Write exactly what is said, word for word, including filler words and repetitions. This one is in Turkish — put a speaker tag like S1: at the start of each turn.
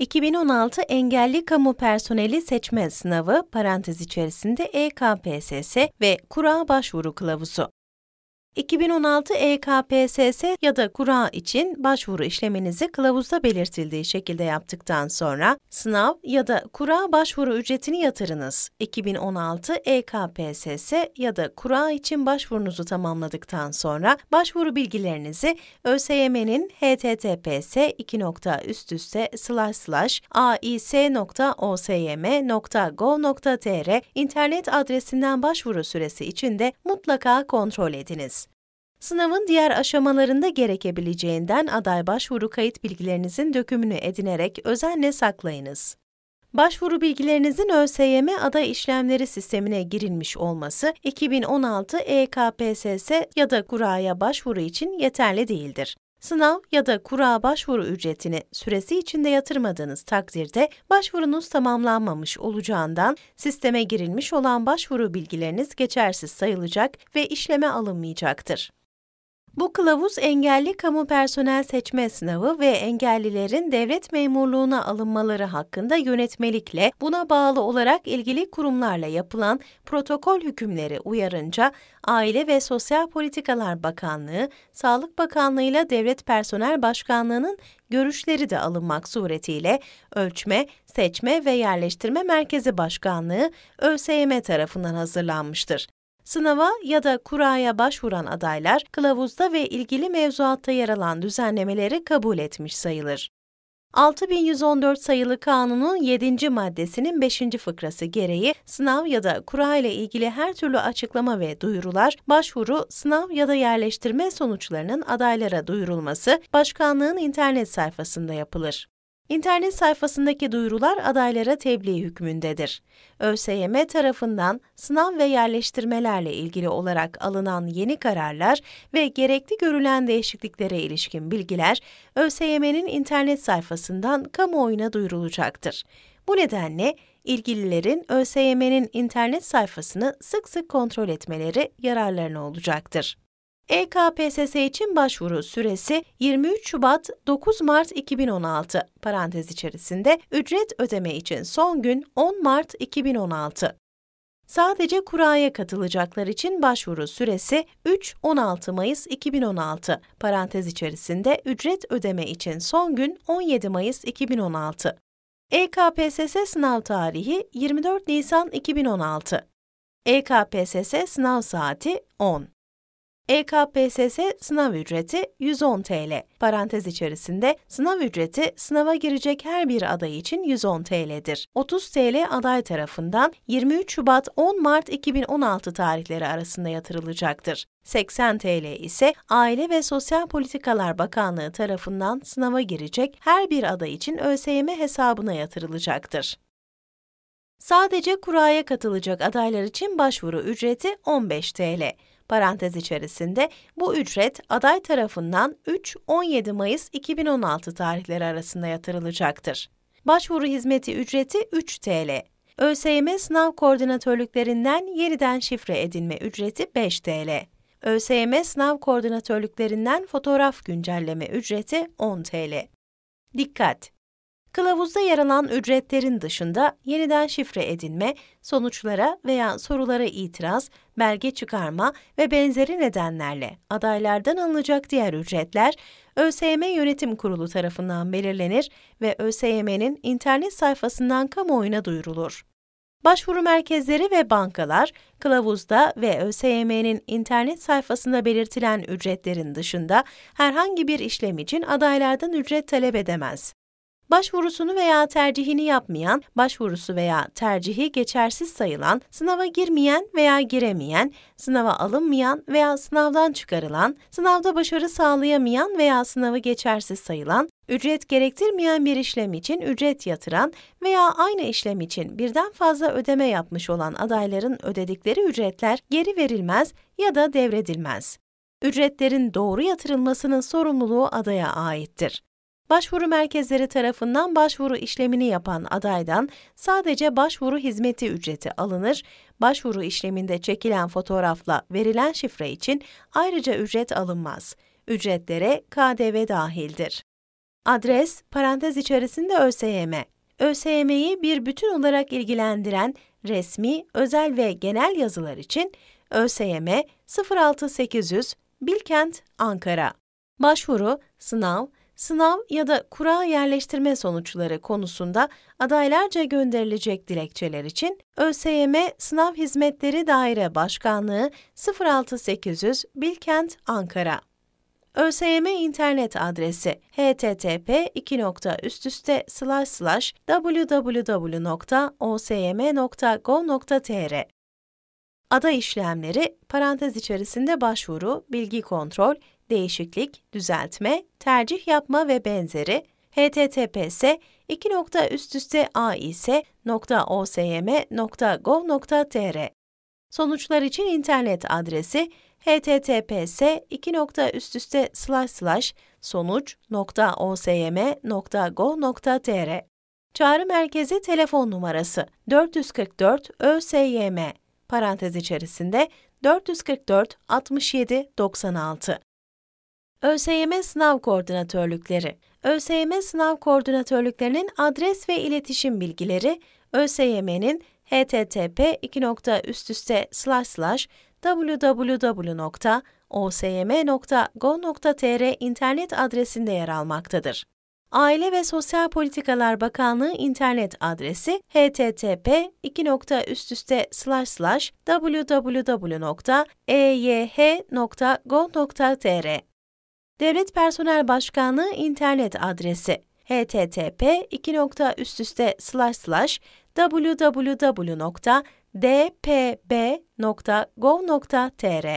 S1: iki bin on altı Engelli Kamu Personeli Seçme Sınavı parantez içerisinde E K P S S ve Kura Başvuru Kılavuzu. iki bin on altı E K P S S ya da kura için başvuru işleminizi kılavuzda belirtildiği şekilde yaptıktan sonra sınav ya da kura başvuru ücretini yatırınız. iki bin on altı E K P S S ya da kura için başvurunuzu tamamladıktan sonra başvuru bilgilerinizi ÖSYM'nin h t t p s iki nokta üst üste slash slash a i s nokta o s y m nokta gov nokta t r internet adresinden başvuru süresi içinde mutlaka kontrol ediniz. Sınavın diğer aşamalarında gerekebileceğinden aday başvuru kayıt bilgilerinizin dökümünü edinerek özenle saklayınız. Başvuru bilgilerinizin ÖSYM aday işlemleri sistemine girilmiş olması iki bin on altı E K P S S ya da kuraya başvuru için yeterli değildir. Sınav ya da kura başvuru ücretini süresi içinde yatırmadığınız takdirde başvurunuz tamamlanmamış olacağından sisteme girilmiş olan başvuru bilgileriniz geçersiz sayılacak ve işleme alınmayacaktır. Bu kılavuz engelli kamu personel seçme sınavı ve engellilerin devlet memurluğuna alınmaları hakkında yönetmelikle buna bağlı olarak ilgili kurumlarla yapılan protokol hükümleri uyarınca Aile ve Sosyal Politikalar Bakanlığı, Sağlık Bakanlığı ile Devlet Personel Başkanlığı'nın görüşleri de alınmak suretiyle Ölçme, Seçme ve Yerleştirme Merkezi Başkanlığı ÖSYM tarafından hazırlanmıştır. Sınava ya da kuraya başvuran adaylar, kılavuzda ve ilgili mevzuatta yer alan düzenlemeleri kabul etmiş sayılır. altı bin yüz on dört sayılı Kanunun yedinci maddesinin beşinci fıkrası gereği sınav ya da kura ile ilgili her türlü açıklama ve duyurular, başvuru, sınav ya da yerleştirme sonuçlarının adaylara duyurulması başkanlığın internet sayfasında yapılır. İnternet sayfasındaki duyurular adaylara tebliğ hükmündedir. ÖSYM tarafından sınav ve yerleştirmelerle ilgili olarak alınan yeni kararlar ve gerekli görülen değişikliklere ilişkin bilgiler ÖSYM'nin internet sayfasından kamuoyuna duyurulacaktır. Bu nedenle ilgililerin ÖSYM'nin internet sayfasını sık sık kontrol etmeleri yararlarına olacaktır. E K P S S için başvuru süresi yirmi üç Şubat dokuz Mart iki bin on altı parantez içerisinde ücret ödeme için son gün on Mart iki bin on altı. Sadece kuraya katılacaklar için başvuru süresi üç on altı Mayıs iki bin on altı parantez içerisinde ücret ödeme için son gün on yedi Mayıs iki bin on altı. E K P S S sınav tarihi yirmi dört Nisan iki bin on altı. E K P S S sınav saati on. E K P S S sınav ücreti yüz on T L. Parantez içerisinde sınav ücreti sınava girecek her bir aday için yüz on T L'dir. otuz T L aday tarafından yirmi üç Şubat on Mart iki bin on altı tarihleri arasında yatırılacaktır. seksen T L ise Aile ve Sosyal Politikalar Bakanlığı tarafından sınava girecek her bir aday için ÖSYM hesabına yatırılacaktır. Sadece kuraya katılacak adaylar için başvuru ücreti on beş T L. Parantez içerisinde bu ücret aday tarafından üç on yedi Mayıs iki bin on altı tarihleri arasında yatırılacaktır. Başvuru hizmeti ücreti üç T L. ÖSYM sınav koordinatörlüklerinden yeniden şifre edinme ücreti beş T L. ÖSYM sınav koordinatörlüklerinden fotoğraf güncelleme ücreti on T L. Dikkat! Kılavuzda yer alan ücretlerin dışında yeniden şifre edinme, sonuçlara veya sorulara itiraz, belge çıkarma ve benzeri nedenlerle adaylardan alınacak diğer ücretler ÖSYM Yönetim Kurulu tarafından belirlenir ve ÖSYM'nin internet sayfasından kamuoyuna duyurulur. Başvuru merkezleri ve bankalar, kılavuzda ve ÖSYM'nin internet sayfasında belirtilen ücretlerin dışında herhangi bir işlem için adaylardan ücret talep edemez. Başvurusunu veya tercihini yapmayan, başvurusu veya tercihi geçersiz sayılan, sınava girmeyen veya giremeyen, sınava alınmayan veya sınavdan çıkarılan, sınavda başarı sağlayamayan veya sınavı geçersiz sayılan, ücret gerektirmeyen bir işlem için ücret yatıran veya aynı işlem için birden fazla ödeme yapmış olan adayların ödedikleri ücretler geri verilmez ya da devredilmez. Ücretlerin doğru yatırılmasının sorumluluğu adaya aittir. Başvuru merkezleri tarafından başvuru işlemini yapan adaydan sadece başvuru hizmeti ücreti alınır, başvuru işleminde çekilen fotoğrafla verilen şifre için ayrıca ücret alınmaz. Ücretlere K D V dahildir. Adres, parantez içerisinde ÖSYM. ÖSYM'yi bir bütün olarak ilgilendiren resmi, özel ve genel yazılar için ÖSYM sıfır altı sekiz yüz Bilkent, Ankara. Başvuru, sınav, sınav ya da kura yerleştirme sonuçları konusunda adaylarca gönderilecek dilekçeler için ÖSYM Sınav Hizmetleri Daire Başkanlığı sıfır altı sekiz yüz Bilkent, Ankara. ÖSYM internet adresi h t t p iki nokta üst üste slash slash w w w nokta o s y m nokta gov nokta t r. Aday işlemleri, parantez içerisinde başvuru, bilgi kontrol, değişiklik, düzeltme, tercih yapma ve benzeri h t t p s iki nokta üst üste a i s nokta o s y m nokta gov nokta t r. Sonuçlar için internet adresi h t t p s iki nokta üst üste slash slash sonuç nokta o s y m nokta gov nokta t r. Çağrı merkezi telefon numarası dört yüz kırk dört Ö S Y M parantez içerisinde dört yüz kırk dört altmış yedi doksan altı. ÖSYM Sınav Koordinatörlükleri. ÖSYM Sınav Koordinatörlüklerinin adres ve iletişim bilgileri ÖSYM'nin h t t p iki nokta üst üste slash slash w w w nokta o s y m nokta gov nokta t r internet adresinde yer almaktadır. Aile ve Sosyal Politikalar Bakanlığı internet adresi h t t p iki nokta üst üste slash slash w w w nokta e y h nokta gov nokta t r. Devlet Personel Başkanlığı internet adresi h t t p iki nokta üst üste slash slash w w w nokta d p b nokta gov nokta t r.